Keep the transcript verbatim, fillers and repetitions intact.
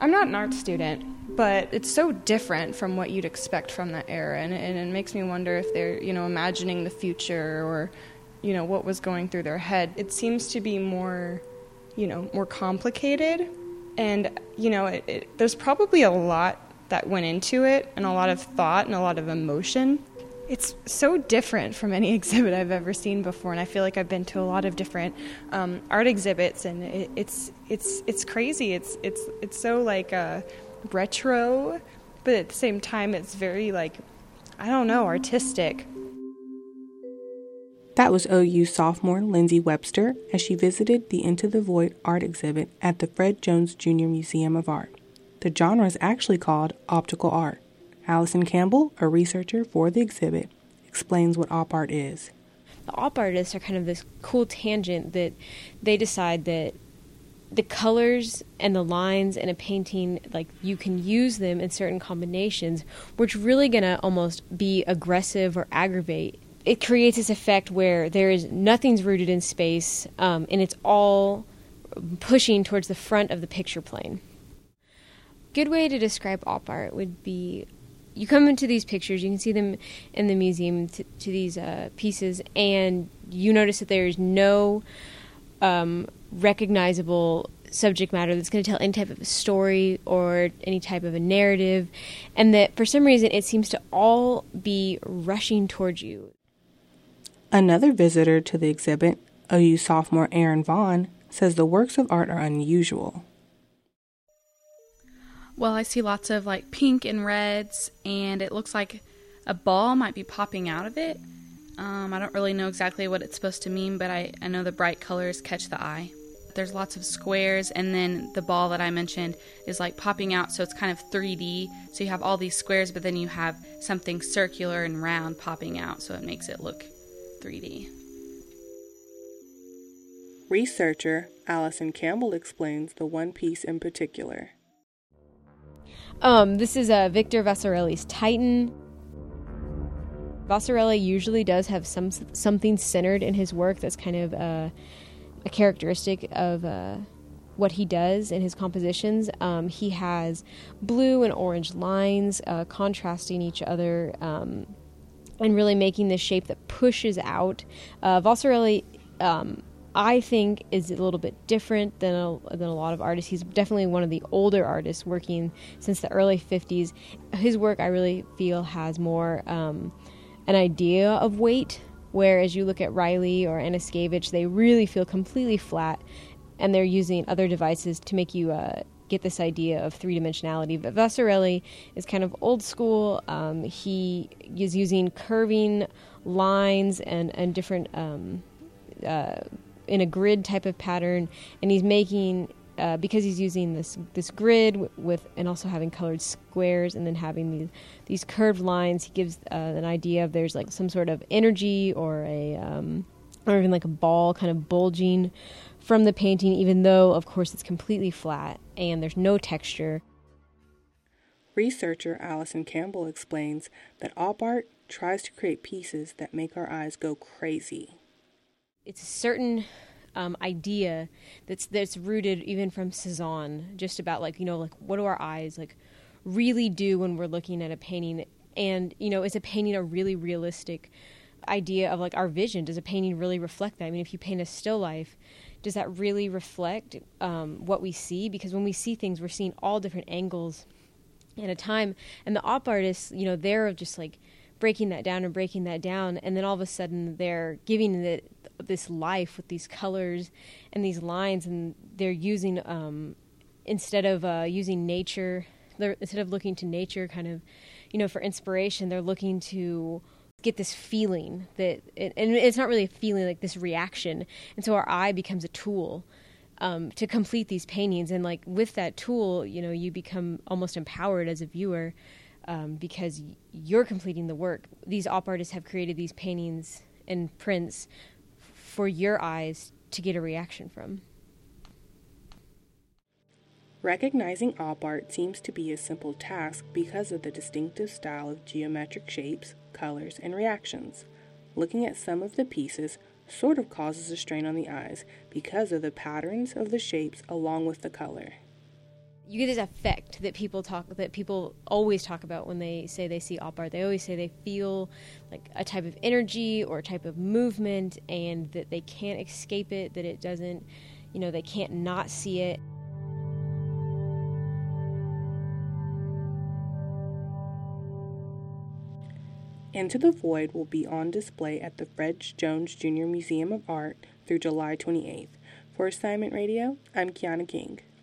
I'm not an art student, but it's so different from what you'd expect from that era, and, and it makes me wonder if they're, you know, imagining the future or, you know, what was going through their head. It seems to be more, you know, more complicated, and, you know, it, it, there's probably a lot that went into it, and a lot of thought and a lot of emotion. It's so different from any exhibit I've ever seen before, and I feel like I've been to a lot of different um, art exhibits, and it, it's it's it's crazy. It's it's it's so like uh, retro, but at the same time, it's very like, I don't know, artistic. That was O U sophomore Lindsay Webster as she visited the Into the Void art exhibit at the Fred Jones Junior Museum of Art. The genre is actually called optical art. Allison Campbell, a researcher for the exhibit, explains what op art is. The op artists are kind of this cool tangent that they decide that the colors and the lines in a painting, like, you can use them in certain combinations, which really going to almost be aggressive or aggravate. It creates this effect where there is nothing's rooted in space, um, and it's all pushing towards the front of the picture plane. Good way to describe op art would be, you come into these pictures, you can see them in the museum to, to these uh, pieces, and you notice that there's no um, recognizable subject matter that's going to tell any type of a story or any type of a narrative, and that for some reason it seems to all be rushing towards you. Another visitor to the exhibit, O U sophomore Aaron Vaughn, says the works of art are unusual. Well, I see lots of like pink and reds, and it looks like a ball might be popping out of it. Um, I don't really know exactly what it's supposed to mean, but I, I know the bright colors catch the eye. There's lots of squares, and then the ball that I mentioned is like popping out, so it's kind of three D. So you have all these squares, but then you have something circular and round popping out, so it makes it look three D. Researcher Allison Campbell explains the one piece in particular. Um, this is uh, Victor Vasarely's Titan. Vasarely usually does have some something centered in his work that's kind of uh, a characteristic of uh, what he does in his compositions. Um, he has blue and orange lines uh, contrasting each other, um, and really making this shape that pushes out. Uh, Vasarely, um, I think, is a little bit different than a, than a lot of artists. He's definitely one of the older artists working since the early fifties. His work, I really feel, has more um, an idea of weight, whereas you look at Riley or Anaskevich, they really feel completely flat, and they're using other devices to make you uh, get this idea of three-dimensionality. But Vasarely is kind of old school. Um, he is using curving lines and, and different... Um, uh, in a grid type of pattern, and he's making uh, because he's using this this grid w- with and also having colored squares and then having these these curved lines, he gives uh, an idea of there's like some sort of energy or a um, or even like a ball kind of bulging from the painting, even though of course it's completely flat and there's no texture. Researcher Allison Campbell explains that op art tries to create pieces that make our eyes go crazy. It's a certain um, idea that's that's rooted even from Cezanne, just about like, you know, like what do our eyes like really do when we're looking at a painting? And, you know, is a painting a really realistic idea of like our vision? Does a painting really reflect that? I mean, if you paint a still life, does that really reflect um, what we see? Because when we see things, we're seeing all different angles at a time. And the op artists, you know, they're just like breaking that down and breaking that down, and then all of a sudden they're giving it this life with these colors and these lines, and they're using um, instead of uh, using nature, they're, instead of looking to nature kind of, you know, for inspiration, they're looking to get this feeling that, it, and it's not really a feeling, like this reaction, and so our eye becomes a tool um, to complete these paintings, and like with that tool, you know, you become almost empowered as a viewer. Um, because you're completing the work. These op artists have created these paintings and prints for your eyes to get a reaction from. Recognizing op art seems to be a simple task because of the distinctive style of geometric shapes, colors, and reactions. Looking at some of the pieces sort of causes a strain on the eyes because of the patterns of the shapes along with the color. you get this effect that people talk that people always talk about when they say they see op art. They always say they feel like a type of energy or a type of movement, and that they can't escape it, that it doesn't, you know, they can't not see it. Into the Void will be on display at the Fred Jones Junior Museum of Art through July twenty-eighth. For Assignment Radio, I'm Kiana King.